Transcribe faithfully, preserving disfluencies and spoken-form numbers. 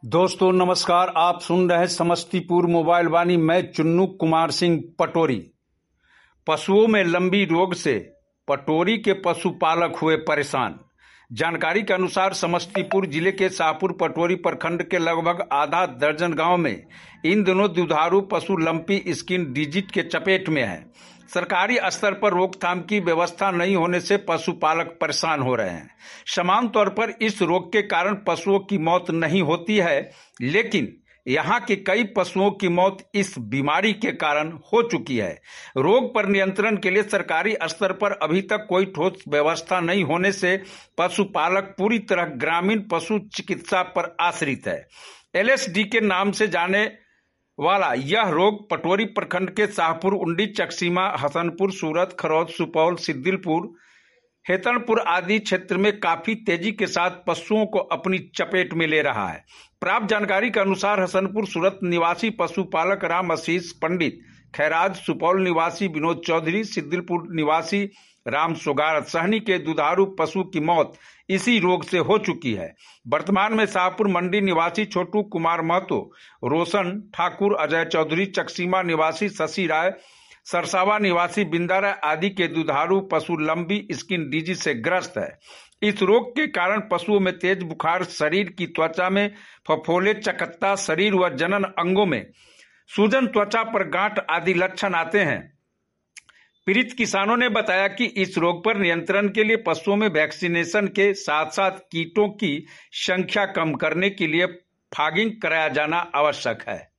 दोस्तों नमस्कार। आप सुन रहे हैं समस्तीपुर मोबाइल वाणी। मैं चुन्नू कुमार सिंह पटोरी। पशुओं में लंबी रोग से पटोरी के पशुपालक हुए परेशान। जानकारी के अनुसार समस्तीपुर जिले के शाहपुर पटोरी प्रखंड के लगभग आधा दर्जन गांव में इन दिनों दुधारू पशु लंपी स्किन डिजीज के चपेट में है। सरकारी स्तर पर रोकथाम की व्यवस्था नहीं होने से पशुपालक परेशान हो रहे हैं। समान तौर पर इस रोग के कारण पशुओं की मौत नहीं होती है, लेकिन यहाँ के कई पशुओं की मौत इस बीमारी के कारण हो चुकी है। रोग पर नियंत्रण के लिए सरकारी स्तर पर अभी तक कोई ठोस व्यवस्था नहीं होने से पशुपालक पूरी तरह ग्रामीण पशु चिकित्सा पर आश्रित है। एल एस डी के नाम से जाने वाला यह रोग पटोरी प्रखंड के शाहपुर, उंडी, चकसीमा, हसनपुर, सूरत, खरौद, सुपौल, सिद्दीपुर, हेतनपुर आदि क्षेत्र में काफी तेजी के साथ पशुओं को अपनी चपेट में ले रहा है। प्राप्त जानकारी के अनुसार हसनपुर सूरत निवासी पशुपालक राम आशीष पंडित, खैराज सुपौल निवासी विनोद चौधरी, सिद्दीपुर निवासी राम सोगार सहनी के दुधारू पशु की मौत इसी रोग से हो चुकी है। वर्तमान में शाहपुर मंडी निवासी छोटू कुमार महतो, रोशन ठाकुर, अजय चौधरी, चकसीमा निवासी शशि राय, सरसावा निवासी बिंदा राय आदि के दुधारू पशु लंबी स्किन डिजीज से ग्रस्त है। इस रोग के कारण पशुओं में तेज बुखार, शरीर की त्वचा में फफोले, चकत्ता, शरीर व जनन अंगों में सूजन, त्वचा पर गांठ आदि लक्षण आते हैं। पीड़ित किसानों ने बताया कि इस रोग पर नियंत्रण के लिए पशुओं में वैक्सीनेशन के साथ साथ कीटों की संख्या कम करने के लिए फॉगिंग कराया जाना आवश्यक है।